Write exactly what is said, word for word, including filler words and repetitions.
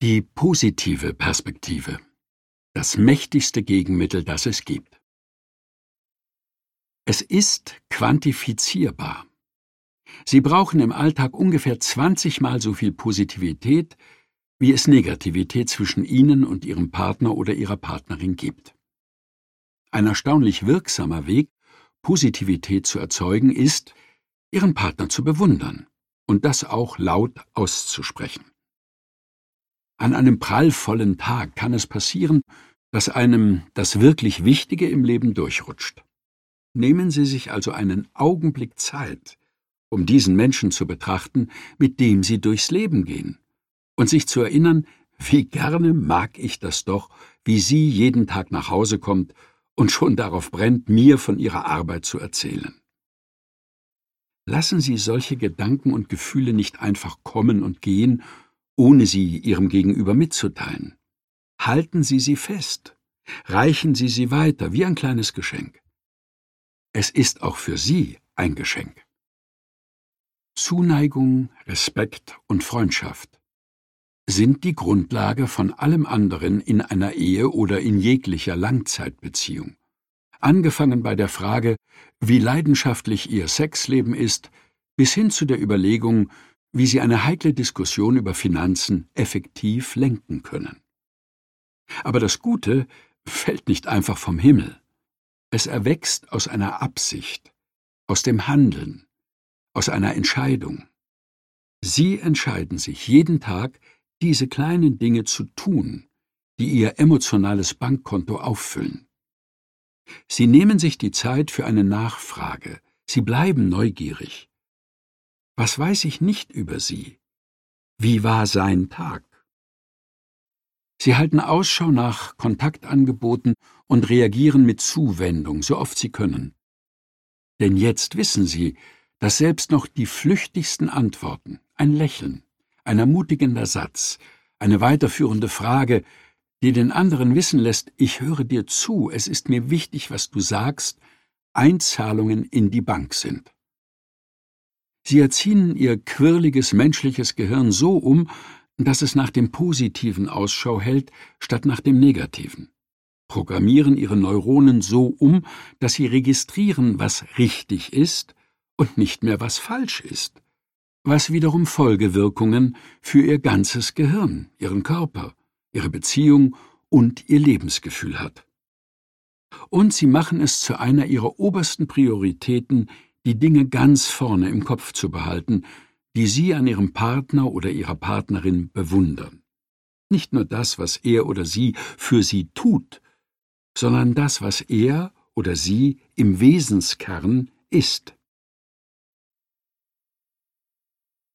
Die positive Perspektive. Das mächtigste Gegenmittel, das es gibt. Es ist quantifizierbar. Sie brauchen im Alltag ungefähr zwanzig Mal so viel Positivität, wie es Negativität zwischen Ihnen und Ihrem Partner oder Ihrer Partnerin gibt. Ein erstaunlich wirksamer Weg, Positivität zu erzeugen, ist, Ihren Partner zu bewundern und das auch laut auszusprechen. An einem prallvollen Tag kann es passieren, dass einem das wirklich Wichtige im Leben durchrutscht. Nehmen Sie sich also einen Augenblick Zeit, um diesen Menschen zu betrachten, mit dem Sie durchs Leben gehen, und sich zu erinnern, wie gerne mag ich das doch, wie sie jeden Tag nach Hause kommt und schon darauf brennt, mir von ihrer Arbeit zu erzählen. Lassen Sie solche Gedanken und Gefühle nicht einfach kommen und gehen, ohne sie Ihrem Gegenüber mitzuteilen. Halten Sie sie fest, reichen Sie sie weiter wie ein kleines Geschenk. Es ist auch für Sie ein Geschenk. Zuneigung, Respekt und Freundschaft sind die Grundlage von allem anderen in einer Ehe oder in jeglicher Langzeitbeziehung. Angefangen bei der Frage, wie leidenschaftlich Ihr Sexleben ist, bis hin zu der Überlegung, wie Sie eine heikle Diskussion über Finanzen effektiv lenken können. Aber das Gute fällt nicht einfach vom Himmel. Es erwächst aus einer Absicht, aus dem Handeln, aus einer Entscheidung. Sie entscheiden sich jeden Tag, diese kleinen Dinge zu tun, die Ihr emotionales Bankkonto auffüllen. Sie nehmen sich die Zeit für eine Nachfrage. Sie bleiben neugierig. Was weiß ich nicht über Sie? Wie war sein Tag? Sie halten Ausschau nach Kontaktangeboten und reagieren mit Zuwendung, so oft Sie können. Denn jetzt wissen Sie, dass selbst noch die flüchtigsten Antworten, ein Lächeln, ein ermutigender Satz, eine weiterführende Frage, die den anderen wissen lässt, ich höre dir zu, es ist mir wichtig, was du sagst, Einzahlungen in die Bank sind. Sie erziehen Ihr quirliges menschliches Gehirn so um, dass es nach dem Positiven Ausschau hält, statt nach dem Negativen. Programmieren Ihre Neuronen so um, dass sie registrieren, was richtig ist und nicht mehr was falsch ist, was wiederum Folgewirkungen für Ihr ganzes Gehirn, Ihren Körper, Ihre Beziehung und Ihr Lebensgefühl hat. Und Sie machen es zu einer Ihrer obersten Prioritäten, die Dinge ganz vorne im Kopf zu behalten, die Sie an Ihrem Partner oder Ihrer Partnerin bewundern. Nicht nur das, was er oder sie für Sie tut, sondern das, was er oder sie im Wesenskern ist.